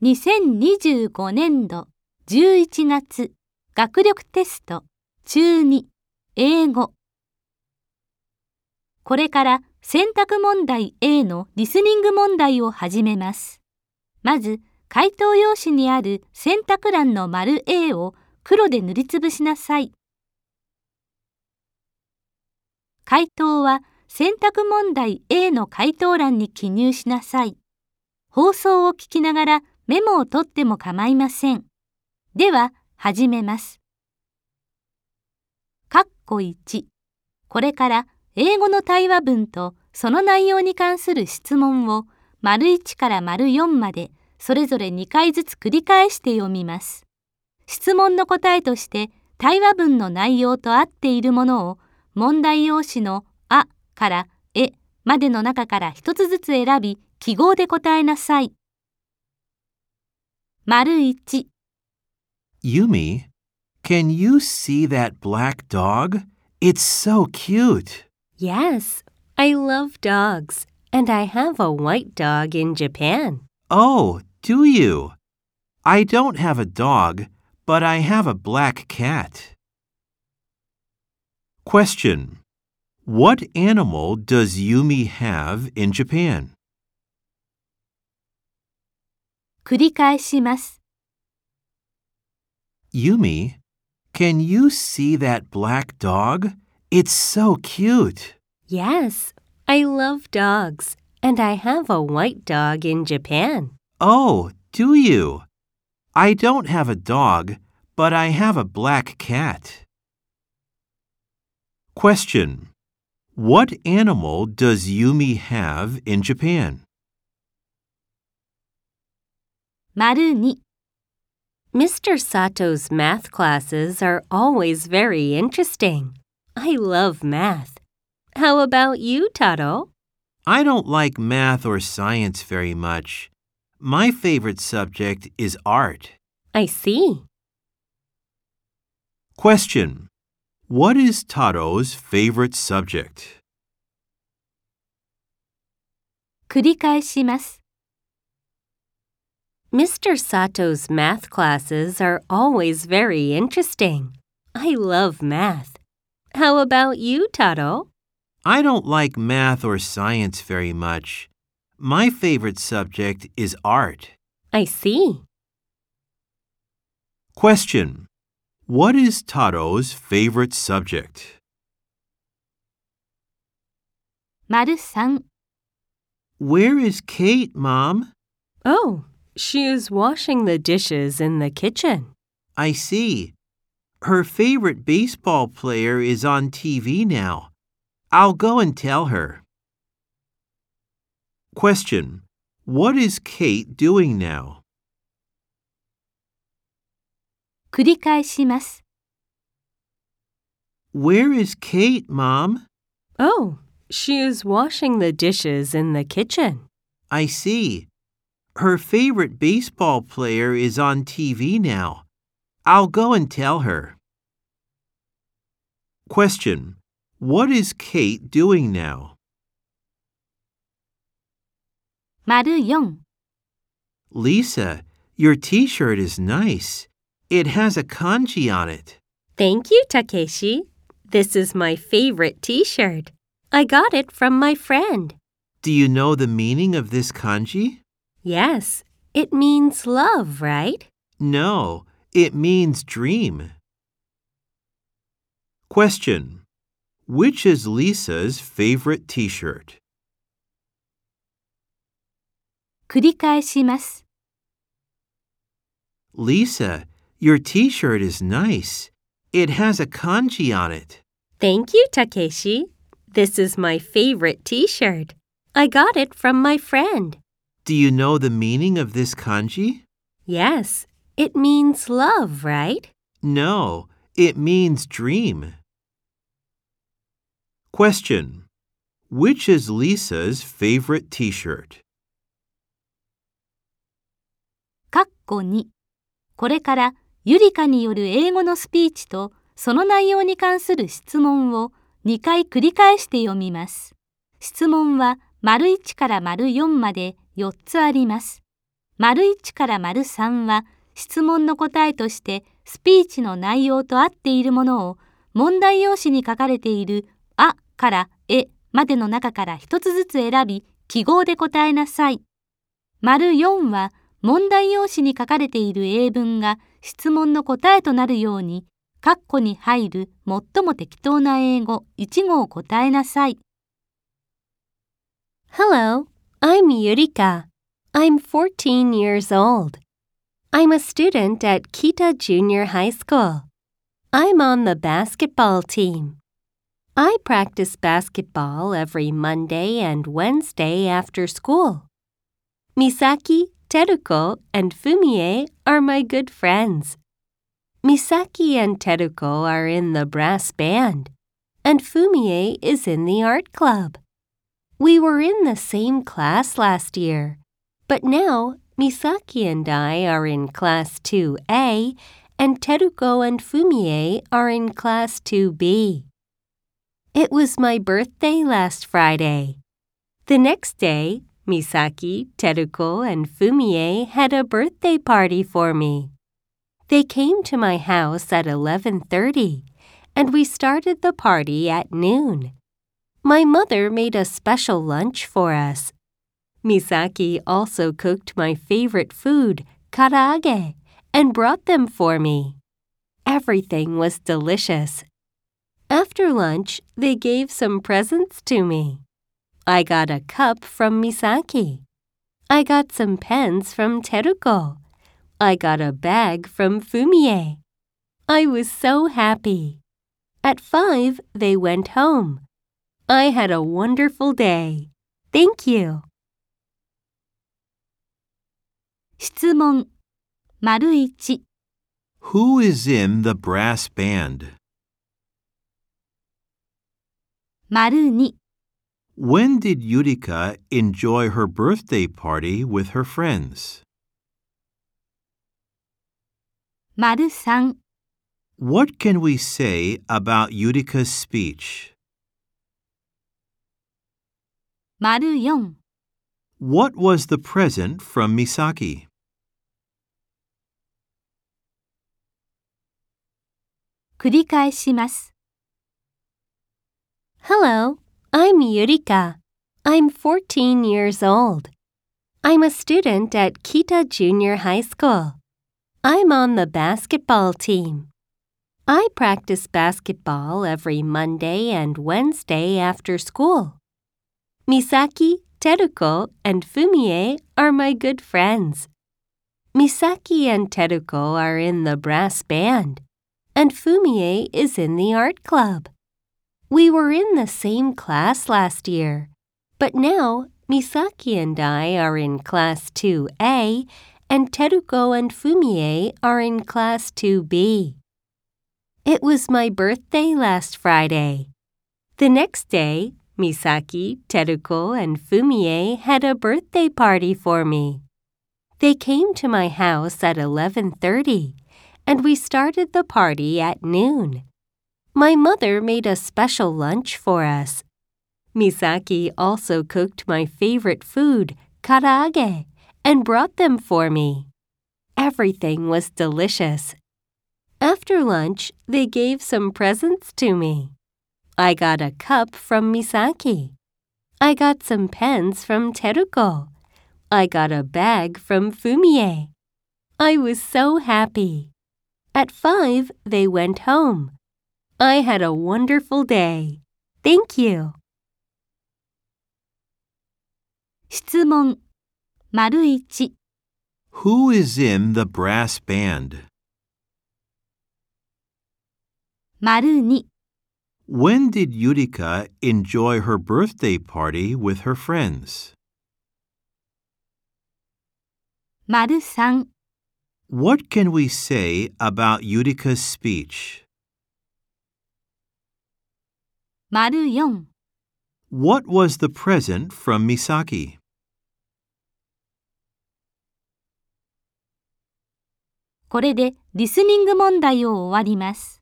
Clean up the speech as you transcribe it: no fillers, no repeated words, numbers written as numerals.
2025年度11月学力テスト中2英語。これから選択問題 A のリスニング問題を始めます。まず、回答用紙にある選択欄の丸 A を黒で塗りつぶしなさい。回答は選択問題 A の回答欄に記入しなさい。放送を聞きながらメモを取っても構いません。では、始めます。括弧1、これから英語の対話文とその内容に関する質問を丸1から丸4までそれぞれ2回ずつ繰り返して読みます。質問の答えとして対話文の内容と合っているものを問題用紙のあからえまでの中から一つずつ選び記号で答えなさい。丸1、 Yumi, can you see that black dog? It's so cute. Yes, I love dogs, and I have a white dog in Japan. Oh, do you? I don't have a dog, but I have a black cat. Question. What animal does Yumi have in Japan? 繰り返します。 Yumi, can you see that black dog? It's so cute. Yes, I love dogs, and I have a white dog in Japan. Oh, do you? I don't have a dog, but I have a black cat. Question. What animal does Yumi have in Japan? 丸2、 Mr. Sato's math classes are always very interesting. I love math. How about you, Taro? I don't like math or science very much. My favorite subject is art. I see. Question. What is Taro's favorite subject? 繰り返します。 Mr. Sato's math classes are always very interesting. I love math. How about you, Taro? I don't like math or science very much. My favorite subject is art. I see. Question. What is Taro's favorite subject? 丸3、 Where is Kate, Mom? Oh, she is washing the dishes in the kitchen. I see. Her favorite baseball player is on TV now. I'll go and tell her. Question. What is Kate doing now? 繰り返します。 Where is Kate, Mom? Oh, she is washing the dishes in the kitchen. I see. Her favorite baseball player is on TV now. I'll go and tell her. Question. What is Kate doing now? 丸4、 Lisa, your t-shirt is nice. It has a kanji on it. Thank you, Takeshi. This is my favorite t-shirt. I got it from my friend. Do you know the meaning of this kanji? Yes, it means love, right? No, it means dream. Question. Which is Lisa's favorite t-shirt? 繰り返します。 Lisa, your t-shirt is nice. It has a kanji on it. Thank you, Takeshi. This is my favorite t-shirt. I got it from my friend. Do you know the meaning of this kanji? Yes, it means love, right? No, it means dream. Question. Which is Lisa's favorite t-shirt? 括弧2、これからゆりかによる英語のスピーチとその内容に関する質問を2回繰り返して読みます。質問は丸1から丸4まで4つあります。 丸1から丸3は質問の答えとしてスピーチの内容と合っているものを問題用紙に書かれているあからえまでの中から一つずつ選び記号で答えなさい。丸4は問題用紙に書かれている英文が質問の答えとなるように括弧に入る最も適当な英語1語を答えなさい。 Hello, I'm Yurika. I'm 14 years old. I'm a student at Kita Junior High School. I'm on the basketball team. I practice basketball every Monday and Wednesday after school. Misaki, Teruko, and Fumie are my good friends. Misaki and Teruko are in the brass band, and Fumie is in the art club. We were in the same class last year, but now Misaki and I are in Class 2A, and Teruko and Fumie are in Class 2B. It was my birthday last Friday. The next day, Misaki, Teruko, and Fumie had a birthday party for me. They came to my house at 11:30, and we started the party at noon. My mother made a special lunch for us. Misaki also cooked my favorite food, karaage, and brought them for me. Everything was delicious. After lunch, they gave some presents to me. I got a cup from Misaki. I got some pens from Teruko. I got a bag from Fumie. I was so happy. At 5, they went home. I had a wonderful day. Thank you. 質問丸1 Who is in the brass band? 丸2 When did Yurika enjoy her birthday party with her friends? 丸3 What can we say about Yurika's speech? 丸4 What was the present from Misaki? 繰り返します。 Hello, I'm Yurika. I'm 14 years old. I'm a student at Kita Junior High School. I'm on the basketball team. I practice basketball every Monday and Wednesday after school. Misaki, Teruko, and Fumie are my good friends. Misaki and Teruko are in the brass band, and Fumie is in the art club. We were in the same class last year, but now Misaki and I are in Class 2A, and Teruko and Fumie are in Class 2B. It was my birthday last Friday. The next day, Misaki, Teruko, and Fumie had a birthday party for me. They came to my house at 11:30, and we started the party at noon. My mother made a special lunch for us. Misaki also cooked my favorite food, karaage, and brought them for me. Everything was delicious. After lunch, they gave some presents to me. I got a cup from Misaki. I got some pens from Teruko. I got a bag from Fumie. I was so happy. At 5, they went home. I had a wonderful day. Thank you. 質問丸1 Who is in the brass band? 丸2 When did Yurika enjoy her birthday party with her friends? 丸3 What can we say about Yurika's speech? 丸4 What was the present from Misaki? これでリスニング問題を終わります。